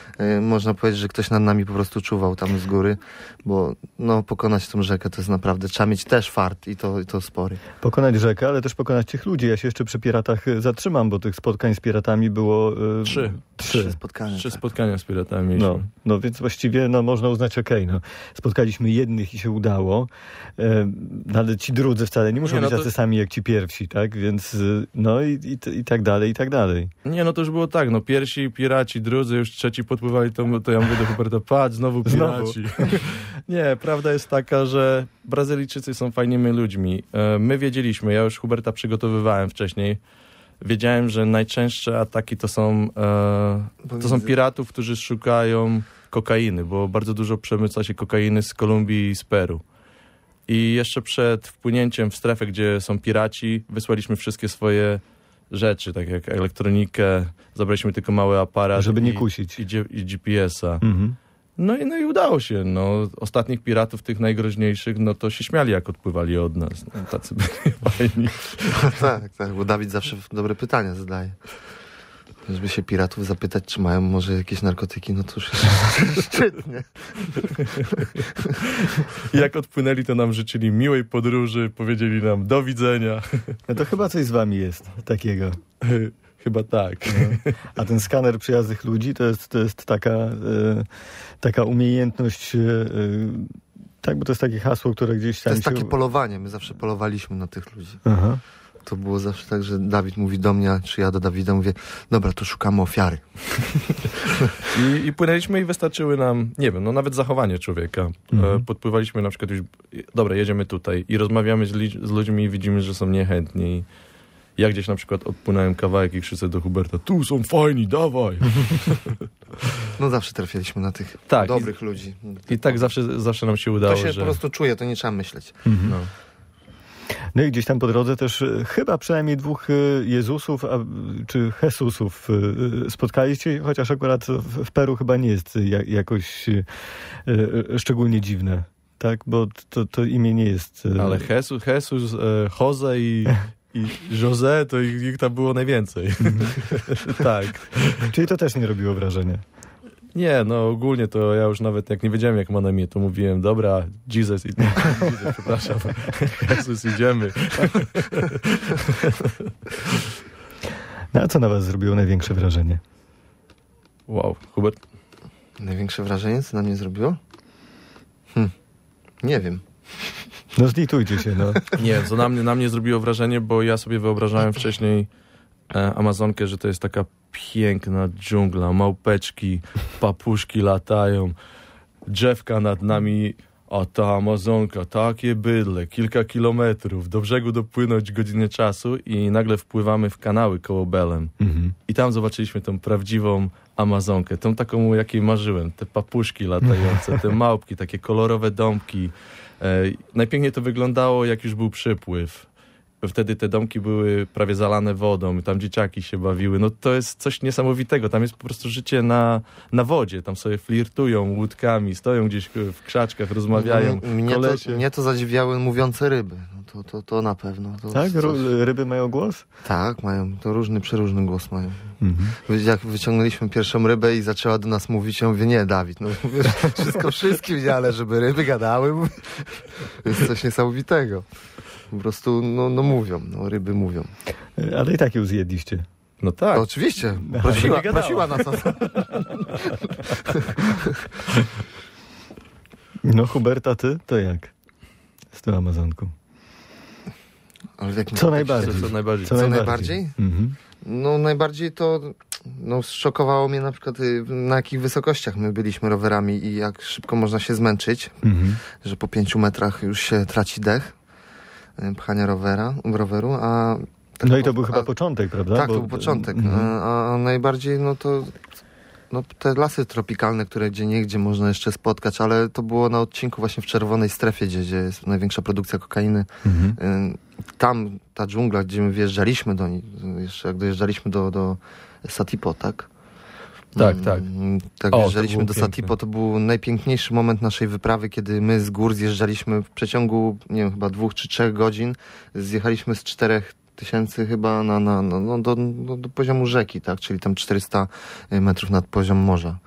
y, można powiedzieć, że ktoś nad nami po prostu czuwał tam z góry, bo no, pokonać tą rzekę to jest naprawdę, trzeba mieć też fart i to, i to spory. Pokonać rzekę, ale też pokonać tych ludzi. Ja się jeszcze przy piratach y, zatrzymam, bo tych spotkań z piratami było... Y, Trzy. Trzy. Trzy spotkania. Trzy tak. spotkania z piratami. No, no więc właściwie no, można uznać, okej, okay, no, spotkaliśmy jednych i się udało, e, ale ci drudzy wcale nie muszą Nie, no być to- tacy sami jak ci pierwsi, tak? Więc y, no i, i, i tak dalej, i tak dalej. Nie, no to już było tak, no pierwsi piraci, drudzy, już trzeci podpływali, to, to ja mówię do Huberta, patrz, znowu piraci. Nie, prawda jest taka, że Brazylijczycy są fajnymi ludźmi. E, My wiedzieliśmy, ja już Huberta przygotowywałem wcześniej, wiedziałem, że najczęstsze ataki to są, e, to są piratów, którzy szukają kokainy, bo bardzo dużo przemyca się kokainy z Kolumbii i z Peru. I jeszcze przed wpłynięciem w strefę, gdzie są piraci, wysłaliśmy wszystkie swoje rzeczy, tak jak elektronikę, zabraliśmy tylko mały aparat. Żeby nie i, kusić. I, G- i G P S a. Mhm. No i, no i udało się. No, ostatnich piratów, tych najgroźniejszych, no to się śmiali, jak odpływali od nas. No, tacy byli fajni. tak, tak, bo Dawid zawsze dobre pytania zadaje. Żeby się piratów zapytać, czy mają może jakieś narkotyki, no to już jest szczytnie. I jak odpłynęli, to nam życzyli miłej podróży, powiedzieli nam do widzenia. No to chyba coś z wami jest takiego. Chyba tak. No. A ten skaner przyjaznych ludzi to jest, to jest taka, e, taka umiejętność, e, tak, bo to jest takie hasło, które gdzieś To tam jest się... takie polowanie, my zawsze polowaliśmy na tych ludzi. Aha. To było zawsze tak, że Dawid mówi do mnie, czy ja do Dawida mówię, dobra, to szukamy ofiary. I, I płynęliśmy i wystarczyły nam, nie wiem, no nawet zachowanie człowieka. Mhm. E, Podpływaliśmy na przykład już, dobra, jedziemy tutaj i rozmawiamy z, li- z ludźmi i widzimy, że są niechętni. Ja gdzieś na przykład odpłynąłem kawałek i krzyczę do Huberta, tu są fajni, dawaj! No zawsze trafialiśmy na tych Tak, dobrych ludzi. I tak zawsze, zawsze nam się udało, To się że... po prostu czuje, to nie trzeba myśleć. Mhm. No. No i gdzieś tam po drodze też e, chyba przynajmniej dwóch e, Jezusów, a, czy Jesusów e, spotkaliście, chociaż akurat w, w Peru chyba nie jest ja, jakoś e, e, szczególnie dziwne, tak? Bo to, to imię nie jest... E, Ale Jesus, Jesus e, Jose i, i José, to ich, ich tam było najwięcej. Tak. Czyli to też nie robiło wrażenia. Nie, no ogólnie to ja już nawet jak nie wiedziałem jak ma na imię, to mówiłem, dobra, Jesus, i... Jesus przepraszam, Jezus, idziemy. No a co na was zrobiło największe wrażenie? Wow, Hubert? Największe wrażenie, co na mnie zrobiło? Hm. Nie wiem. No zlitujcie się, no. Nie, co na mnie, na mnie zrobiło wrażenie, bo ja sobie wyobrażałem wcześniej e, Amazonkę, że to jest taka piękna dżungla, małpeczki, papuszki latają, drzewka nad nami, a ta Amazonka, takie bydle, kilka kilometrów, do brzegu dopłynąć godzinę czasu i nagle wpływamy w kanały koło Belem. Mhm. I tam zobaczyliśmy tą prawdziwą Amazonkę, tą taką, o jakiej marzyłem, te papuszki latające, te małpki, takie kolorowe domki. E, najpiękniej to wyglądało, jak już był przypływ. Wtedy te domki były prawie zalane wodą, tam dzieciaki się bawiły. No to jest coś niesamowitego. Tam jest po prostu życie na, na wodzie. Tam sobie flirtują łódkami, stoją gdzieś w krzaczkach, rozmawiają. M- Mnie to, kolesie. mnie to zadziwiały mówiące ryby. No to, to, to na pewno. To Tak? coś- Ru- ryby mają głos? Tak, mają. To różny, przeróżny głos mają. Mhm. Jak wyciągnęliśmy pierwszą rybę i zaczęła do nas mówić, ja mówię, nie, Dawid, no mówię, wszystko wszystkim nie, ale żeby ryby gadały, mówię, to jest coś niesamowitego. Po prostu, no, no mówią, no ryby mówią. Ale i tak ją zjedliście. No tak. To oczywiście, prosiła, nie gadała. prosiła nas o to. No Huberta, ty? To jak? Z tą Amazonką. Ale w jakim Co kontekście? najbardziej? Co, co najbardziej? Co, Co najbardziej? najbardziej? Mhm. No najbardziej to no, szokowało mnie na przykład y, na jakich wysokościach my byliśmy rowerami i jak szybko można się zmęczyć, Mhm. że po pięciu metrach już się traci dech y, pchania rowera, roweru, a... No i to był a, chyba początek, prawda? Tak, Bo- to był początek. Mhm. A, a najbardziej no to no, te lasy tropikalne, które gdzie niegdzie można jeszcze spotkać, ale to było na odcinku właśnie w Czerwonej Strefie, gdzie, gdzie jest największa produkcja kokainy. Mhm. Y, Tam ta dżungla, gdzie my wjeżdżaliśmy do niej, jeszcze jak dojeżdżaliśmy do, do Satipo, tak? Tak, Mm, tak. Tak, O, to wjeżdżaliśmy było do piękne. Satipo, to był najpiękniejszy moment naszej wyprawy, kiedy my z gór zjeżdżaliśmy w przeciągu, nie wiem, chyba dwóch czy trzech godzin, zjechaliśmy z czterech tysięcy chyba na, na, no, no, do, do, do poziomu rzeki, tak? Czyli tam czterysta metrów nad poziom morza.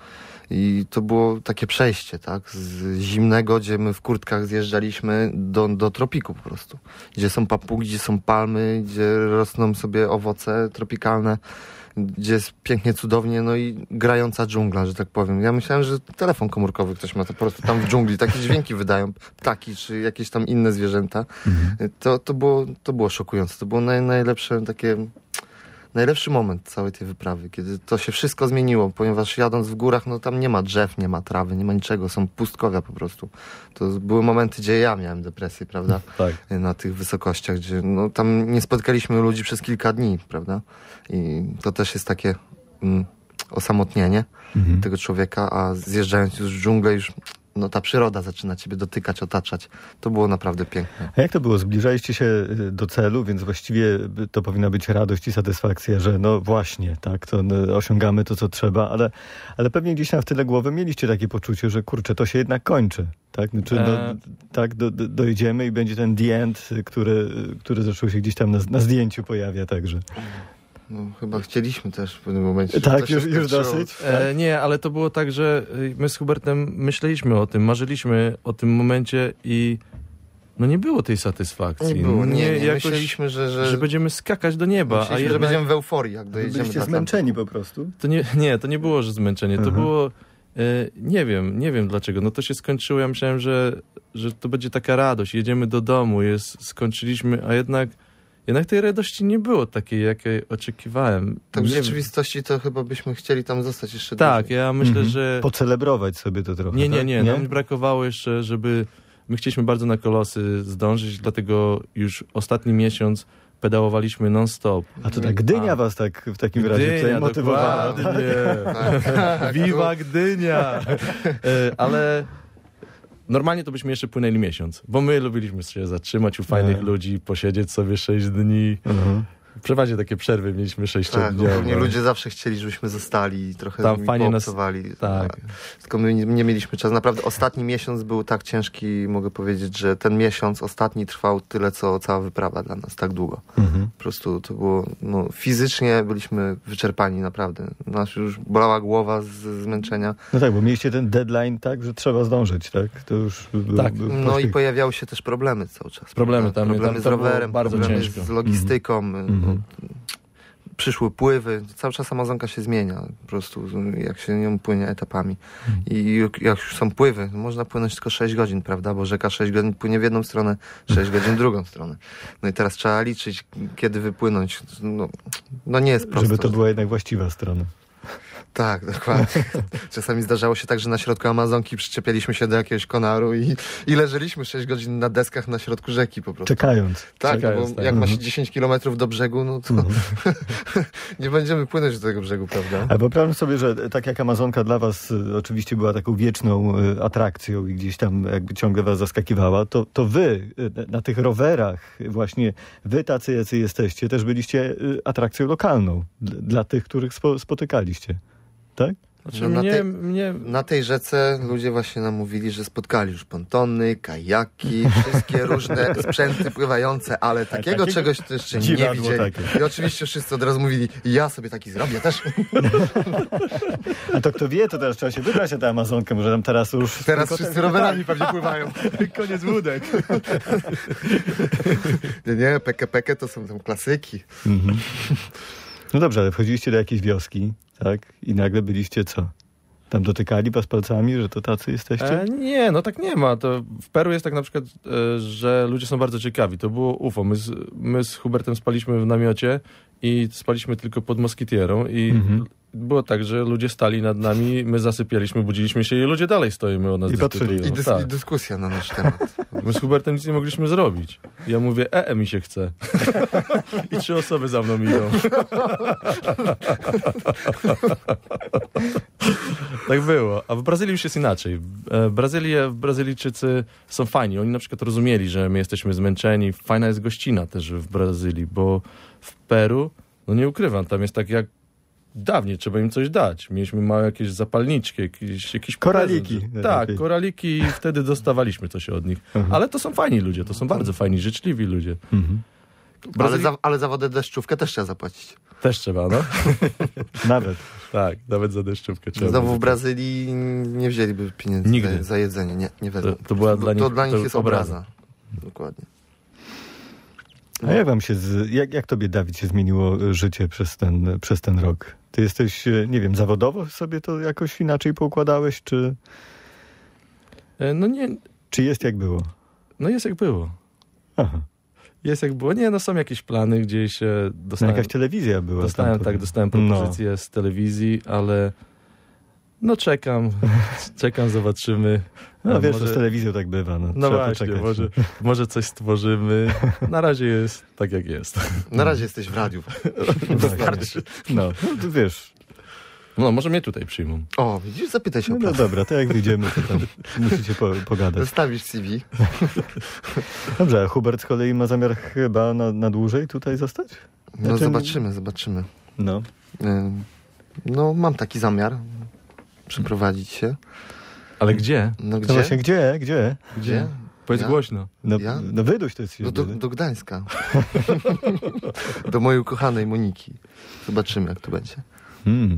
I to było takie przejście, tak? Z zimnego, gdzie my w kurtkach zjeżdżaliśmy, do, do tropiku po prostu. Gdzie są papugi, gdzie są palmy, gdzie rosną sobie owoce tropikalne, gdzie jest pięknie, cudownie, no i grająca dżungla, że tak powiem. Ja myślałem, że telefon komórkowy ktoś ma, to po prostu tam w dżungli takie dźwięki wydają, ptaki czy jakieś tam inne zwierzęta. Mhm. To, to, było, to było szokujące. To było naj, najlepsze takie... Najlepszy moment całej tej wyprawy, kiedy to się wszystko zmieniło, ponieważ jadąc w górach, no tam nie ma drzew, nie ma trawy, nie ma niczego, są pustkowia po prostu. To były momenty, gdzie ja miałem depresję, prawda? Tak. Na tych wysokościach, gdzie no, tam nie spotkaliśmy ludzi przez kilka dni, prawda? I to też jest takie mm, osamotnienie mhm. tego człowieka, a zjeżdżając już w dżunglę, już no ta przyroda zaczyna ciebie dotykać, otaczać. To było naprawdę piękne. A jak to było? Zbliżaliście się do celu, więc właściwie to powinna być radość i satysfakcja, że no właśnie, tak, to osiągamy to, co trzeba, ale, ale pewnie gdzieś tam w tyle głowy mieliście takie poczucie, że kurczę, to się jednak kończy. Tak, znaczy, no, tak do, do, dojedziemy i będzie ten the end, który, który zaczął się gdzieś tam na, na zdjęciu pojawia także. No, chyba chcieliśmy też w pewnym momencie. Tak, już, już dosyć. E, nie, ale to było tak, że my z Hubertem myśleliśmy o tym, marzyliśmy o tym momencie i no nie było tej satysfakcji. Nie było, nie, nie. Jakoś, myśleliśmy, że, że... że będziemy skakać do nieba. Myśleliśmy, a jednak... że będziemy w euforii, jak dojedziemy. Byliście zmęczeni po prostu? To nie, nie, to nie było, że zmęczenie. To uh-huh. było... E, nie wiem, nie wiem dlaczego. No to się skończyło, ja myślałem, że, że to będzie taka radość. Jedziemy do domu, jest, skończyliśmy, a jednak Jednak tej radości nie było takiej, jakiej oczekiwałem. Tak w nie rzeczywistości wiem. To chyba byśmy chcieli tam zostać jeszcze Tak, dłużej. ja myślę, mhm. że... Pocelebrować sobie to trochę. Nie, nie, tak? nie. nie? Nam brakowało jeszcze, żeby... My chcieliśmy bardzo na Kolosy zdążyć, dlatego już ostatni miesiąc pedałowaliśmy non-stop. A to tak Gdynia A. was tak w takim Gdynia, razie tutaj motywowała. Tak? Viva Gdynia! Ale... Normalnie to byśmy jeszcze płynęli miesiąc, bo my lubiliśmy się zatrzymać u fajnych Nie. ludzi, posiedzieć sobie sześć dni. Mhm. Przeważnie takie przerwy mieliśmy sześciodniowe. Tak, bo ludzie zawsze chcieli, żebyśmy zostali i trochę tam fajnie poobcowali. Nas... Tak. Tylko my nie, nie mieliśmy czasu. Naprawdę ostatni miesiąc był tak ciężki, mogę powiedzieć, że ten miesiąc ostatni trwał tyle, co cała wyprawa dla nas, tak długo. Mhm. Po prostu to było, no fizycznie byliśmy wyczerpani, naprawdę. Nas już bolała głowa z zmęczenia. No tak, bo mieliście ten deadline, tak, że trzeba zdążyć, tak? To już był, tak. był no i pojawiały się też problemy cały czas. Problemy tam. Problemy tam, z rowerem, bardzo problemy ciężko. z logistyką. Mhm. Mhm. Przyszły pływy, cały czas Amazonka się zmienia, po prostu jak się nią płynie etapami. I jak już są pływy, można płynąć tylko sześć godzin, prawda, bo rzeka sześć godzin płynie w jedną stronę, sześć godzin w drugą stronę. No i teraz trzeba liczyć, kiedy wypłynąć. No, no nie jest prosto. Żeby to była jednak właściwa strona. Tak, dokładnie. Czasami zdarzało się tak, że na środku Amazonki przyczepialiśmy się do jakiegoś konaru i, i leżeliśmy sześć godzin na deskach na środku rzeki po prostu. Czekając. Tak, Czekając, bo tak. jak Mhm. ma się dziesięć kilometrów do brzegu, no to mhm. nie będziemy płynąć do tego brzegu, prawda? Ale wyobrażam sobie, że tak jak Amazonka dla was y, oczywiście była taką wieczną y, atrakcją i gdzieś tam jakby ciągle was zaskakiwała, to, to wy y, na tych rowerach, właśnie wy tacy, jacy jesteście, też byliście y, atrakcją lokalną d- dla tych, których spo, spotykaliście. Tak? Znaczy, No na, mnie, tej, mnie... na tej rzece ludzie właśnie nam mówili, że spotkali już pontony, kajaki, wszystkie różne sprzęty pływające, ale takiego, takiego czegoś to jeszcze nie widzieli. Takie. I oczywiście wszyscy od razu mówili, ja sobie taki zrobię też. A to kto wie, to teraz trzeba się wybrać na tę Amazonkę, może tam teraz już... Teraz wszyscy rowerami pewnie pływają. Koniec łódek. nie, nie, peke peke to są tam klasyki. Mhm. No dobrze, ale wchodziliście do jakiejś wioski, tak? I nagle byliście co? Tam dotykali was palcami, że to tacy jesteście? E, nie, no tak nie ma. To w Peru jest tak na przykład, e, że ludzie są bardzo ciekawi. To było U F O. My z, my z Hubertem spaliśmy w namiocie i spaliśmy tylko pod moskitierą i mhm. było tak, że ludzie stali nad nami, my zasypialiśmy, budziliśmy się i ludzie dalej stoimy o nas I patrzyli. I, dys- tak. I dyskusja na nasz temat. My z Hubertem nic nie mogliśmy zrobić. Ja mówię, e, e mi się chce. I trzy osoby za mną idą. Tak było. A w Brazylii już jest inaczej. W Brazylii, Brazylijczycy są fajni. Oni na przykład rozumieli, że my jesteśmy zmęczeni. Fajna jest gościna też w Brazylii, bo w Peru, no nie ukrywam, tam jest tak jak dawniej, trzeba im coś dać. Mieliśmy małe jakieś zapalniczki, jakieś, jakieś koraliki. Prezent. Tak, koraliki i wtedy dostawaliśmy coś od nich. Mhm. Ale to są fajni ludzie, to są bardzo fajni, życzliwi ludzie. Mhm. Brazylii... Ale, za, ale za wodę deszczówkę też trzeba zapłacić. Też trzeba, no. Nawet. Tak, nawet za deszczówkę trzeba. Znowu w Brazylii nie wzięliby pieniędzy Nigdy. za, za jedzenie. Nie, nie wezmą. To, to była dla nich, to dla nich to jest obraza. obraza. Dokładnie. A jak wam się, z, jak, jak tobie, Dawid, się zmieniło życie przez ten, przez ten rok? Ty jesteś, nie wiem, zawodowo sobie to jakoś inaczej poukładałeś, czy, E, No nie, czy jest jak było? no jest jak było. Aha. Jest jak było. Nie, no są jakieś plany, gdzieś e, No dostałem, jakaś telewizja była. dostałem, tam, tak, dostałem No. propozycję z telewizji, ale no czekam, czekam, zobaczymy. No A wiesz, może- to z telewizją tak bywa. No, No trzeba właśnie, poczekać. może, może coś stworzymy. Na razie jest tak, jak jest. Na razie jesteś w radiu. Wystarczy. No, no to wiesz. No, może mnie tutaj przyjmą. O, widzisz, zapytaj się No, o no pracę. dobra, to jak wyjdziemy, to tam musicie po, pogadać. Zostawisz C V. Dobrze, a Hubert z kolei ma zamiar chyba na, na dłużej tutaj zostać? No Znaczy- zobaczymy, zobaczymy. No. Ym, No mam taki zamiar. Przeprowadzić się. Ale gdzie? No No gdzie? właśnie, gdzie, gdzie? Gdzie? Powiedz Ja? głośno. No, Ja? no wyduś to jest No do, siebie. do Gdańska. Do mojej ukochanej Moniki. Zobaczymy, jak to będzie. Hmm.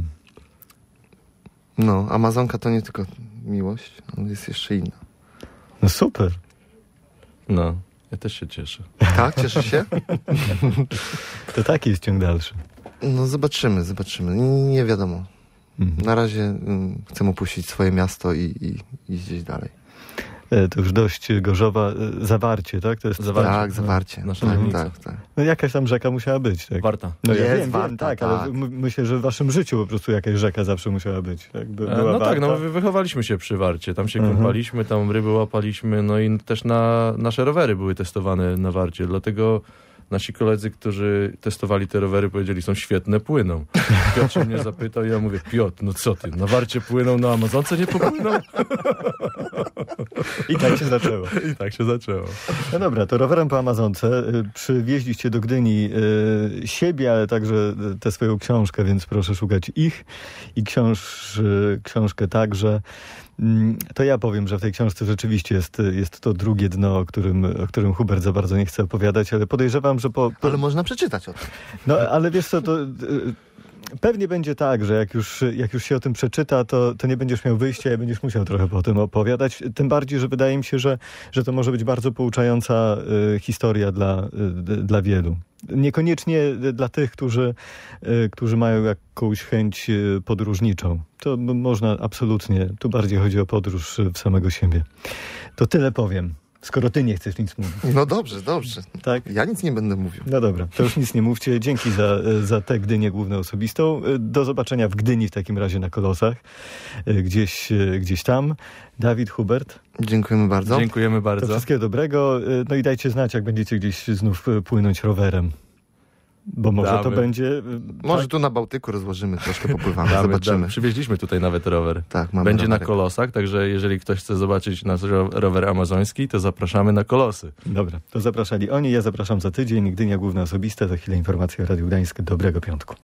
No, Amazonka to nie tylko miłość, ale jest jeszcze inna. No super. No, ja też się cieszę. Tak? Cieszysz się? To taki jest ciąg dalszy. No zobaczymy, zobaczymy. Nie wiadomo. Mhm. Na razie mm, chcę opuścić swoje miasto i, i iść gdzieś dalej. E, To już dość Gorzowa. e, Zawarcie, tak? To jest Zawarcie. Tak, zawarcie. Nasza tak, granica. tak, tak. No jakaś tam rzeka musiała być, tak? Warta. No ja Jest wiem, Warta, wiem, tak, tak. ale my- myślę, że w waszym życiu po prostu jakaś rzeka zawsze musiała być. Tak? By, E, była No tak, no Warta. wy- wychowaliśmy się przy Warcie. Tam się Mhm. kąpaliśmy, tam ryby łapaliśmy, no i też na, nasze rowery były testowane na Warcie. Dlatego nasi koledzy, którzy testowali te rowery, powiedzieli, są świetne, płyną. Piotr się mnie zapytał i ja mówię, Piotr, no co ty, na Warcie płyną, na Amazonce nie popłyną? I tak się zaczęło. I tak się zaczęło. No dobra, to rowerem po Amazonce y, przywieźliście do Gdyni y, siebie, ale także y, tę swoją książkę, więc proszę szukać ich i książ, y, książkę także. Mm, To ja powiem, że w tej książce rzeczywiście jest, jest to drugie dno, o którym, o którym Hubert za bardzo nie chce opowiadać, ale podejrzewam, że po... po Ale można przeczytać o tym. no ale wiesz co, to... y, Pewnie będzie tak, że jak już, jak już się o tym przeczyta, to, to nie będziesz miał wyjścia i będziesz musiał trochę po tym opowiadać. Tym bardziej, że wydaje mi się, że, że to może być bardzo pouczająca y, historia dla, y, dla wielu. Niekoniecznie dla tych, którzy, y, którzy mają jakąś chęć y, podróżniczą. To m- można absolutnie, tu bardziej chodzi o podróż y, w samego siebie. To tyle powiem, skoro ty nie chcesz nic mówić. No dobrze, dobrze. Tak? Ja nic nie będę mówił. No dobra, to już nic nie mówcie. Dzięki za, za tę Gdynię główną osobistą. Do zobaczenia w Gdyni w takim razie na Kolosach. Gdzieś, gdzieś tam. Dawid, Hubert, Dziękujemy bardzo. Dziękujemy to bardzo. wszystkiego dobrego. No i dajcie znać, jak będziecie gdzieś znów płynąć rowerem. Bo może Damy. to będzie... Może tak? tu na Bałtyku rozłożymy, troszkę popływamy, Damy, zobaczymy. damy. Przywieźliśmy tutaj nawet rower. Tak, mamy Będzie na rowerek. Kolosach, także jeżeli ktoś chce zobaczyć nasz ro- rower amazoński, to zapraszamy na Kolosy. Dobra, to zapraszali oni. Ja zapraszam za tydzień. Gdynia główna osobista. Za chwilę informacje o Radiu Gdańsk. Dobrego piątku.